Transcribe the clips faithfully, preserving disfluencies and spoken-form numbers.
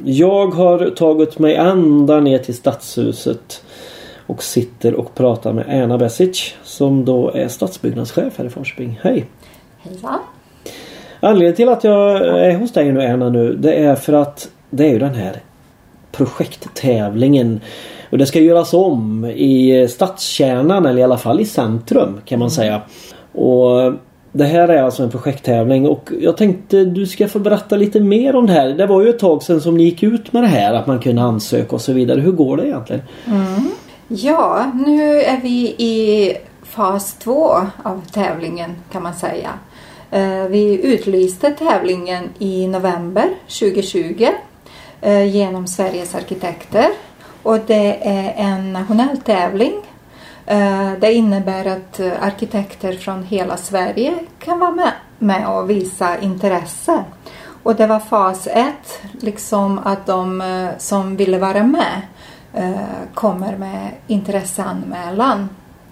Jag har tagit mig ända ner till Stadshuset och sitter och pratar med Erna Besic som då är stadsbyggnadschef här i Forsbing. Hej! Hejsan! Anledningen till att jag är hos dig nu, Erna, nu, det är för att det är ju den här projekttävlingen. Och det ska göras om i stadskärnan, eller i alla fall i centrum kan man mm. säga. Och det här är alltså en projekttävling och jag tänkte du ska få berätta lite mer om det här. Det var ju ett tag sedan som ni gick ut med det här, att man kunde ansöka och så vidare. Hur går det egentligen? Mm. Ja, nu är vi i fas två av tävlingen kan man säga. Vi utlyste tävlingen i november tjugohundratjugo genom Sveriges arkitekter. Och det är en nationell tävling. Det innebär att arkitekter från hela Sverige kan vara med, med och visa intresse. Och det var fas ett, liksom att de som ville vara med kommer med intresseanmälan.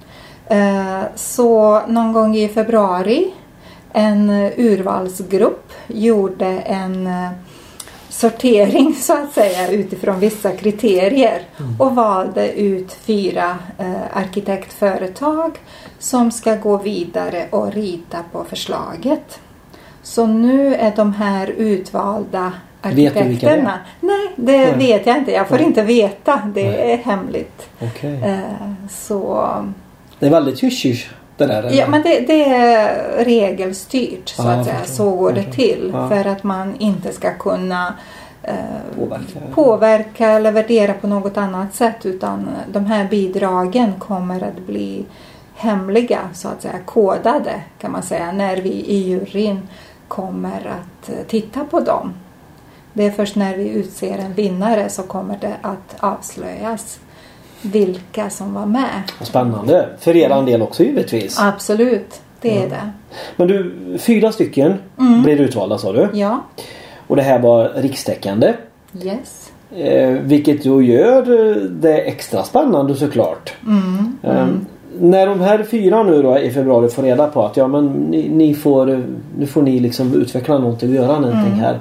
Så någon gång i februari en urvalsgrupp gjorde en sortering så att säga utifrån vissa kriterier mm. och valde ut fyra eh, arkitektföretag som ska gå vidare och rita på förslaget. Så nu är de här utvalda arkitekterna. Vet du vilka det är? Nej, det Nej. vet jag inte. Jag får Nej. inte veta. Det Nej. är hemligt. Okay. Eh, så... Det är väldigt hysch det där, ja, men det, det är regelstyrt så ah, att säga. Så går det till. Ah. För att man inte ska kunna eh, påverka. påverka eller värdera på något annat sätt. Utan de här bidragen kommer att bli hemliga så att säga. Kodade kan man säga. När vi i juryn kommer att titta på dem. Det är först när vi utser en vinnare så kommer det att avslöjas vilka som var med. Spännande. För er del också givetvis. Absolut, det är mm. det. Men du, fyra stycken mm. blev utvalda sa du? Ja. Och det här var rikstäckande. Yes. Eh, vilket ju gör det extra spännande såklart. Mm. Eh, mm. När de här fyra nu då i februari får reda på att ja men ni, ni får, nu får ni liksom utveckla någonting och göra någonting mm. här.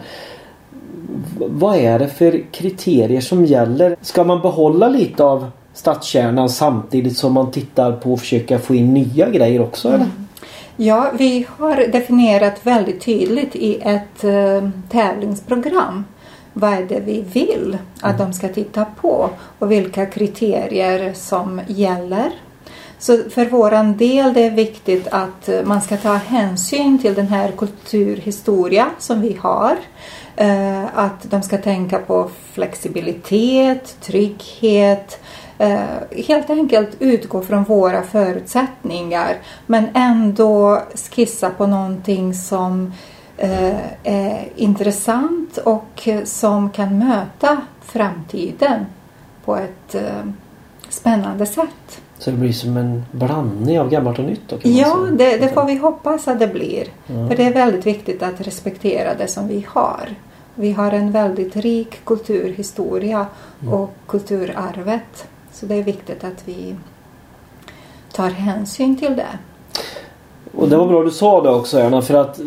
Vad är det för kriterier som gäller? Ska man behålla lite av stadskärnan samtidigt som man tittar på att försöka få in nya grejer också? Eller? Mm. Ja, vi har definierat väldigt tydligt i ett uh, tävlingsprogram vad är det vi vill att mm. de ska titta på och vilka kriterier som gäller. Så för våran del det är viktigt att man ska ta hänsyn till den här kulturhistoria som vi har. Uh, att de ska tänka på flexibilitet, trygghet. Uh, helt enkelt utgå från våra förutsättningar. Men ändå skissa på någonting som uh, är intressant och som kan möta framtiden på ett uh, spännande sätt. Så det blir som en blandning av gammalt och nytt då, kan ja, man det, det får vi hoppas att det blir. Ja. För det är väldigt viktigt att respektera det som vi har. Vi har en väldigt rik kulturhistoria mm. och kulturarvet. Så det är viktigt att vi tar hänsyn till det. Och det var bra du sa det också, Erna, för att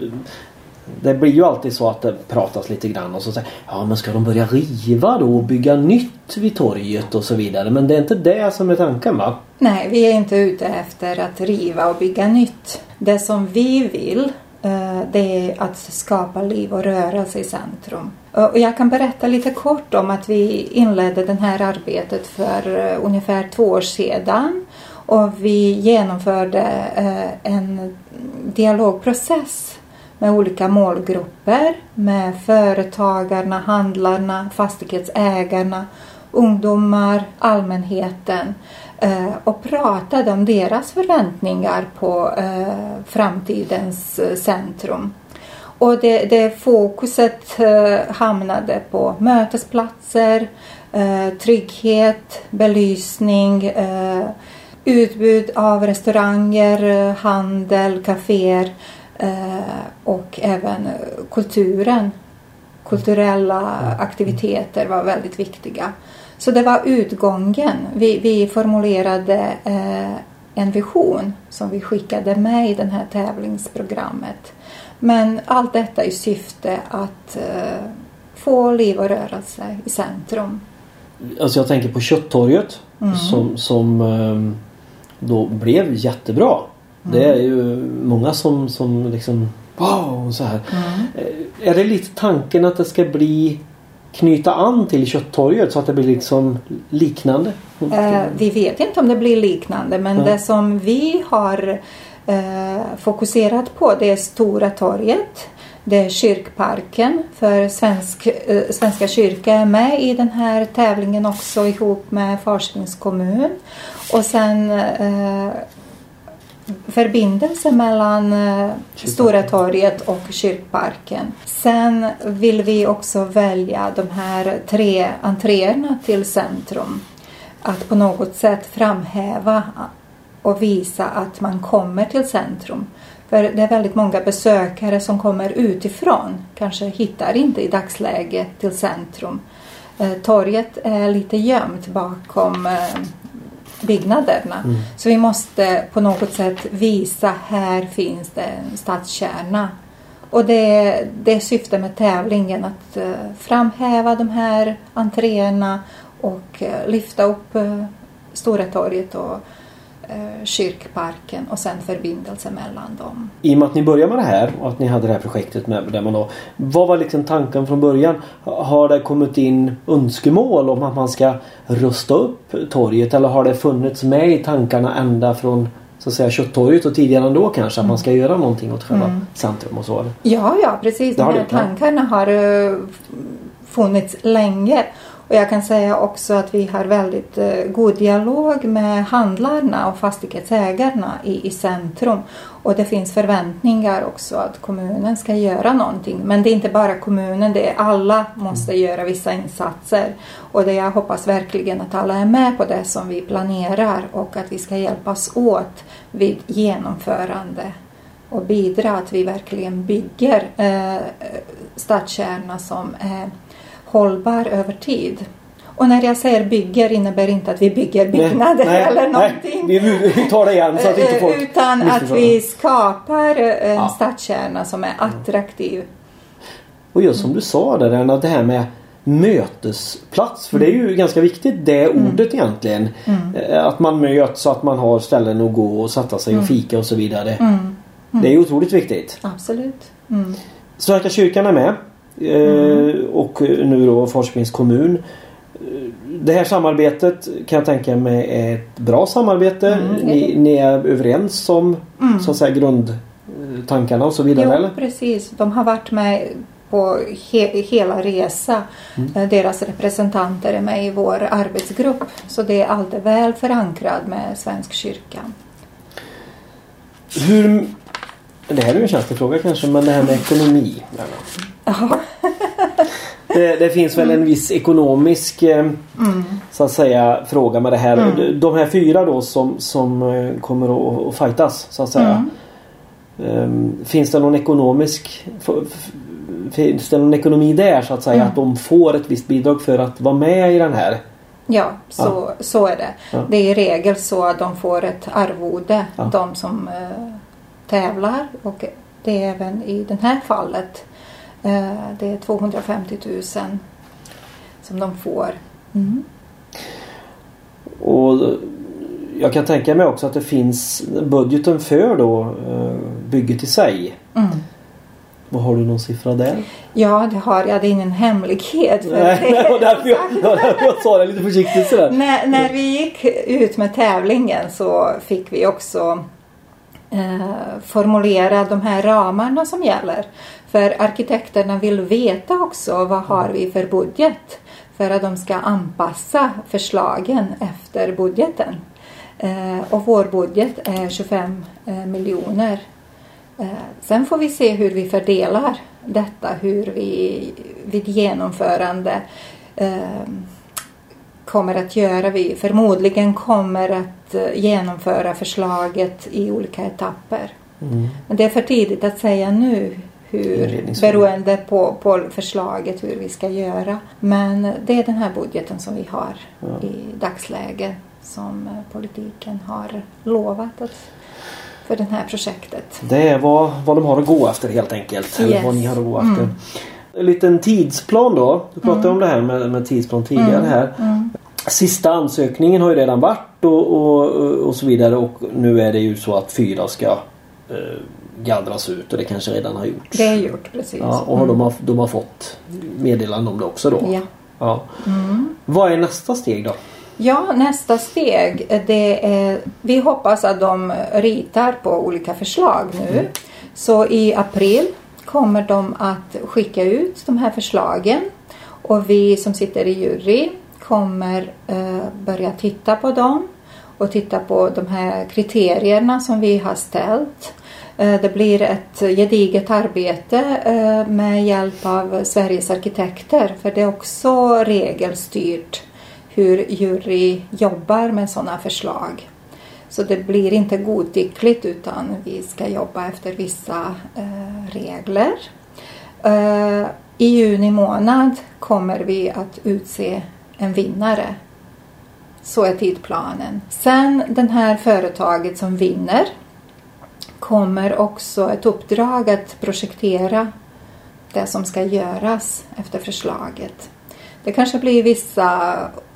det blir ju alltid så att det pratas lite grann och så säger ja men ska de börja riva då och bygga nytt vid torget och så vidare. Men det är inte det som är tanken, va? Nej, vi är inte ute efter att riva och bygga nytt. Det som vi vill det är att skapa liv och rörelse i centrum. Och jag kan berätta lite kort om att vi inledde det här arbetet för ungefär två år sedan. Och vi genomförde en dialogprocess med olika målgrupper. Med företagarna, handlarna, fastighetsägarna, ungdomar, allmänheten. Och pratade om deras förväntningar på eh, framtidens eh, centrum. Och det, det fokuset eh, hamnade på mötesplatser, eh, trygghet, belysning, eh, utbud av restauranger, handel, kaféer eh, och även kulturen. Kulturella aktiviteter var väldigt viktiga. Så det var utgången. Vi, vi formulerade eh, en vision som vi skickade med i det här tävlingsprogrammet. Men allt detta i syfte att eh, få liv och rörelse i centrum. Alltså jag tänker på Kötttorget mm. som, som då blev jättebra. Mm. Det är ju många som, som liksom wow, så här. Mm. Är det lite tanken att det ska bli knyta an till Kötttorget så att det blir liksom liknande? Eh, vi vet inte om det blir liknande, men mm. det som vi har eh, fokuserat på, det är Stora torget. Det är kyrkparken, för svensk, eh, Svenska kyrkan är med i den här tävlingen också ihop med Falköpings kommun. Och sen eh, förbindelse mellan eh, Stora torget och kyrkparken. Sen vill vi också välja de här tre entréerna till centrum. Att på något sätt framhäva och visa att man kommer till centrum. För det är väldigt många besökare som kommer utifrån. Kanske hittar inte i dagsläget till centrum. Eh, torget är lite gömt bakom eh, byggnaderna. Mm. Så vi måste på något sätt visa här finns det en stadskärna. Och det, det är syftet med tävlingen att eh, framhäva de här entréerna och eh, lyfta upp eh, Stora torget och eh, kyrkparken och sen förbindelse mellan dem. I och med att ni började med det här och att ni hade det här projektet med där man då, vad var liksom tanken från början? Har det kommit in önskemål om att man ska rusta upp torget, eller har det funnits med i tankarna ända från så att säga Kötttorget och tidigare ändå kanske att man ska göra någonting åt själva mm. centrum och så? Ja, ja precis. De här tankarna har uh, funnits länge. Och jag kan säga också att vi har väldigt uh, god dialog med handlarna och fastighetsägarna i, i centrum. Och det finns förväntningar också att kommunen ska göra någonting. Men det är inte bara kommunen, det är alla måste mm. göra vissa insatser. Och det jag hoppas verkligen att alla är med på det som vi planerar och att vi ska hjälpas åt vid genomförande och bidra att vi verkligen bygger eh, stadskärna som är hållbar över tid. Och när jag säger bygger innebär inte att vi bygger byggnader nej, nej, eller någonting. Nej, vi tar det igen så att inte folk utan att vi skapar en ja. stadskärna som är attraktiv. Och just som du sa där, det här med mötesplats, för mm. det är ju ganska viktigt det ordet mm. egentligen. Mm. Att man möts så att man har ställen att gå och sätta sig och fika och så vidare. Mm. Mm. Det är ju otroligt viktigt. Absolut. Mm. Svenska kyrkan är med. Mm. Och nu då Falköpings kommun. Det här samarbetet kan jag tänka mig är ett bra samarbete. Mm. Ni, ni är överens om mm. så att säga grundtankarna och så vidare, jo, eller? Precis. De har varit med på he- hela resa. Mm. Deras representanter är med i vår arbetsgrupp. Så det är alltid väl förankrad med Svensk kyrkan. Hur... Det här är ju en känslig fråga kanske, men det här med ekonomi. Ja. Det, det finns väl en viss ekonomisk mm. så att säga fråga med det här. Mm. De här fyra då som, som kommer att, att fightas så att säga. Mm. Finns det någon ekonomisk finns det någon ekonomi där så att säga mm. att de får ett visst bidrag för att vara med i den här? Ja, så, ja. så är det. Ja. Det är i regel så att de får ett arvode, ja. de som uh, tävlar, och det är även i det här fallet det är tvåhundrafemtio tusen som de får. Mm. Och jag kan tänka mig också att det finns budgeten för då bygget i sig. Mm. Vad har du någon siffra där? Ja, det har jag. Det är ingen hemlighet. För nej, det var därför jag, därför jag sa det lite försiktigt sådär. När, när vi gick ut med tävlingen så fick vi också eh, formulera de här ramarna som gäller. För arkitekterna vill veta också vad har vi för budget. För att de ska anpassa förslagen efter budgeten. Eh, och vår budget är tjugofem eh, miljoner. Eh, sen får vi se hur vi fördelar detta. Hur vi vid genomförande eh, kommer att göra. Vi förmodligen kommer att eh, genomföra förslaget i olika etapper. Mm. Men det är för tidigt att säga nu. Hur, beroende på, på förslaget hur vi ska göra. Men det är den här budgeten som vi har ja. i dagsläget som politiken har lovat att, för det här projektet. Det är vad, vad de har att gå efter helt enkelt. Yes. Eller vad ni har att gå efter. Mm. En liten tidsplan då. Du pratade Mm. om det här med, med tidsplan tidigare Mm. här. Mm. Sista ansökningen har ju redan varit och, och, och så vidare. Och nu är det ju så att fyra ska eh, gallras ut och det kanske redan har gjorts. Det är gjort, precis. Ja, och Mm. de, har, de har fått meddelande om det också då. Ja. Ja. Mm. Vad är nästa steg då? Ja, nästa steg, det är, vi hoppas att de ritar på olika förslag nu. Mm. Så i april kommer de att skicka ut de här förslagen. Och vi som sitter i jury kommer eh, börja titta på dem. Och titta på de här kriterierna som vi har ställt. Eh, det blir ett gediget arbete eh, med hjälp av Sveriges arkitekter. För det är också regelstyrt hur jury jobbar med sådana förslag. Så det blir inte godtyckligt utan vi ska jobba efter vissa eh, regler. Eh, I juni månad kommer vi att utse en vinnare. Så är tidplanen. Sen den här företaget som vinner kommer också ett uppdrag att projektera det som ska göras efter förslaget. Det kanske blir vissa,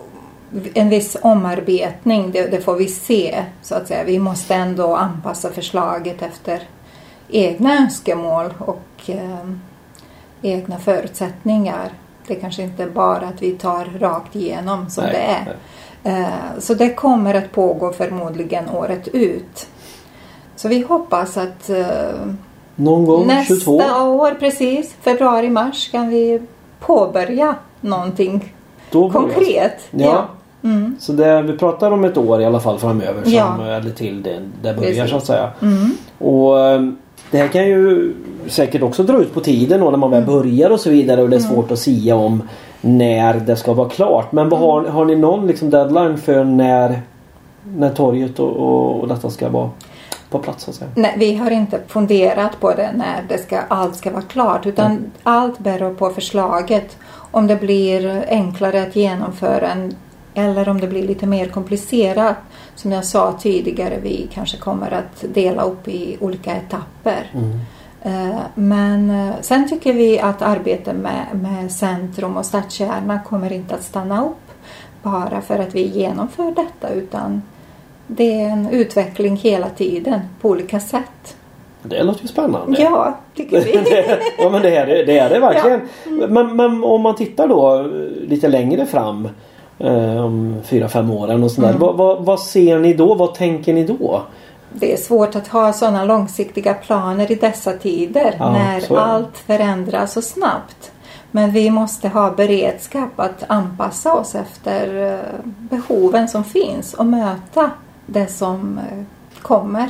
en viss omarbetning, det, det får vi se så att säga. Vi måste ändå anpassa förslaget efter egna önskemål och eh, egna förutsättningar. Det är kanske inte bara att vi tar rakt igenom som Nej, det är. nej. Eh, så det kommer att pågå förmodligen året ut. Så vi hoppas att eh, Någon gång nästa tjugotvå? år, precis, februari-mars kan vi påbörja någonting Då börjar konkret. det. Ja. Mm. Så det, vi pratar om ett år i alla fall framöver som, Ja. eller till det, det börjar Precis. så att säga. Mm. Och eh, det här kan ju säkert också dra ut på tiden då, när man väl Mm. börjar och så vidare och det är svårt att sia om när det ska vara klart. Men vad har, har ni någon liksom deadline för när, när torget och, och, och detta ska vara på plats så att säga? Nej, vi har inte funderat på det när det ska, allt ska vara klart utan Mm. allt beror på förslaget. Om det blir enklare att genomföra en, eller om det blir lite mer komplicerat. Som jag sa tidigare, vi kanske kommer att dela upp i olika etapper. Mm. Eh, Men eh, sen tycker vi att arbetet med, med centrum och stadskärna kommer inte att stanna upp bara för att vi genomför detta utan det är en utveckling hela tiden på olika sätt. Det låter ju spännande. Ja, tycker vi. det, ja men det är det, det, är det verkligen. Ja. Mm. Men, men om man tittar då lite längre fram eh, om fyra, fem åren och sådär. Mm. Vad, vad, vad ser ni då? Vad tänker ni då? Det är svårt att ha sådana långsiktiga planer i dessa tider Ja, när allt förändras så snabbt. Men vi måste ha beredskap att anpassa oss efter eh, behoven som finns och möta det som eh, kommer.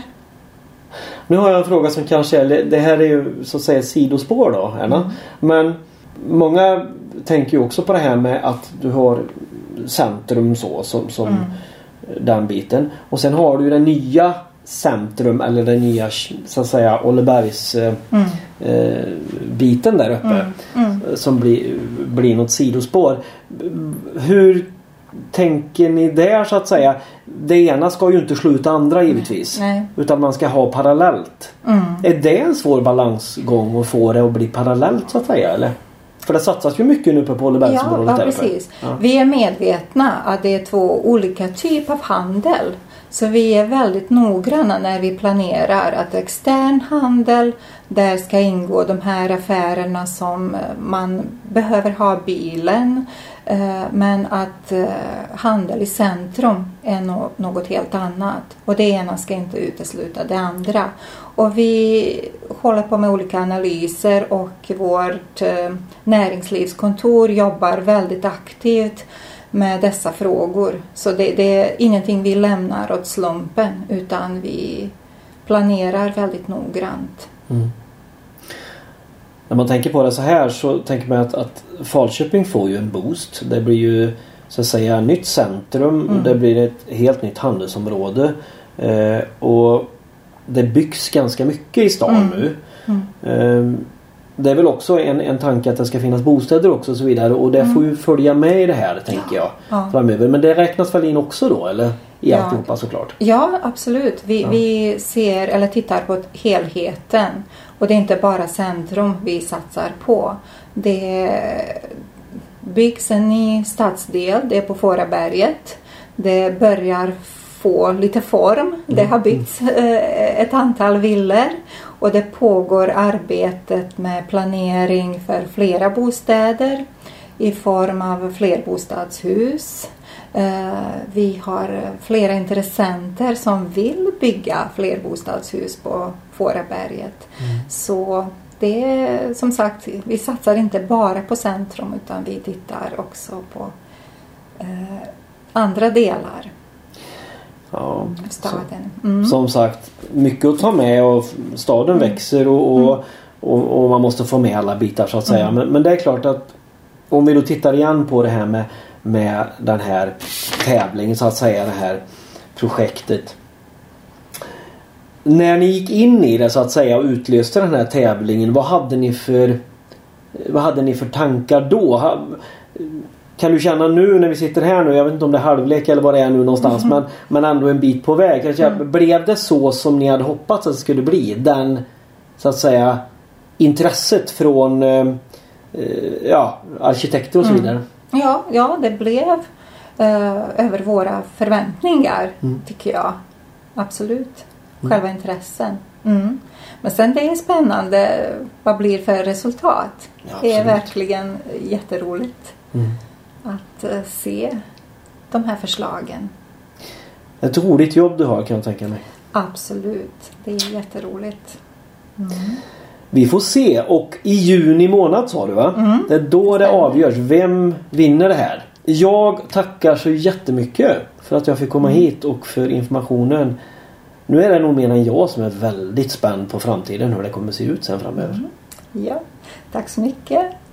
Nu har jag en fråga som kanske är, det här är ju så att säga sidospår då, Erna. Mm. Men många tänker ju också på det här med att du har centrum så som, som mm. den biten. Och sen har du ju den nya centrum eller den nya så att säga Ollebergs eh, mm. eh, biten där uppe mm. Mm. som blir, blir något sidospår. Hur tänker ni där så att säga? Det ena ska ju inte sluta andra givetvis. Nej. Utan man ska ha parallellt. Mm. Är det en svår balansgång att få det att bli parallellt så att säga eller? För det satsas ju mycket nu på Ollebergsområdet. Ja, ja precis. Ja. Vi är medvetna att det är två olika typer av handel. Så vi är väldigt noggranna när vi planerar att extern handel, där ska ingå de här affärerna som man behöver ha bilen. Men att handel i centrum är något helt annat. Och det ena ska inte utesluta det andra. Och vi håller på med olika analyser och vårt näringslivskontor jobbar väldigt aktivt med dessa frågor. Så det, det är ingenting vi lämnar åt slumpen utan vi planerar väldigt noggrant. Mm. När man tänker på det så här så tänker man att, att Falköping får ju en boost. Det blir ju så att säga nytt centrum. Mm. Det blir ett helt nytt handelsområde. Eh, och det byggs ganska mycket i stan mm. nu. Mm. Eh, det är väl också en, en tanke att det ska finnas bostäder också och så vidare. Och det mm. får ju följa med i det här tänker jag ja. framöver. Men det räknas väl in också då eller? I ja. alltihopa såklart. Ja, absolut. Vi, ja. vi ser eller tittar på helheten. Och det är inte bara centrum vi satsar på. Det byggs en ny stadsdel, det är på Fåraberget. Det börjar få lite form. Det har byggts ett antal villor och det pågår arbetet med planering för flera bostäder i form av flerbostadshus. Vi har flera intressenter som vill bygga flerbostadshus på Fåraberget. Mm. Så det är som sagt, vi satsar inte bara på centrum utan vi tittar också på eh, andra delar. Ja, staden. Mm. Som sagt, mycket att ta med och staden mm. växer och, och, mm. och, och man måste få med alla bitar så att säga. Mm. Men, men det är klart att om vi då tittar igen på det här med, med den här tävlingen så att säga, det här projektet. När ni gick in i det så att säga och utlöste den här tävlingen, vad hade ni för vad hade ni för tankar då? Kan du känna nu när vi sitter här nu, jag vet inte om det är halvlek eller vad det är nu någonstans, mm. men, men ändå en bit på väg. Kanske, mm. Blev det så som ni hade hoppats att det skulle bli? Den, så att säga, intresset från eh, ja, arkitekter och så vidare. Mm. Ja, ja, det blev eh, över våra förväntningar, mm. tycker jag. Absolut. Mm. Själva intressen. Mm. Men sen det är spännande vad blir för resultat. Ja, det är verkligen jätteroligt. Mm. Att uh, se de här förslagen. Ett roligt jobb du har, kan jag tänka mig. Absolut, det är jätteroligt. Mm. Vi får se, och i juni månad sa du va? Mm. Det är då det avgörs. Vem vinner det här? Jag tackar så jättemycket för att jag fick komma mm. hit och för informationen. Nu är det nog mer än jag som är väldigt spänd på framtiden, hur det kommer se ut sen framöver. Mm. Ja, tack så mycket.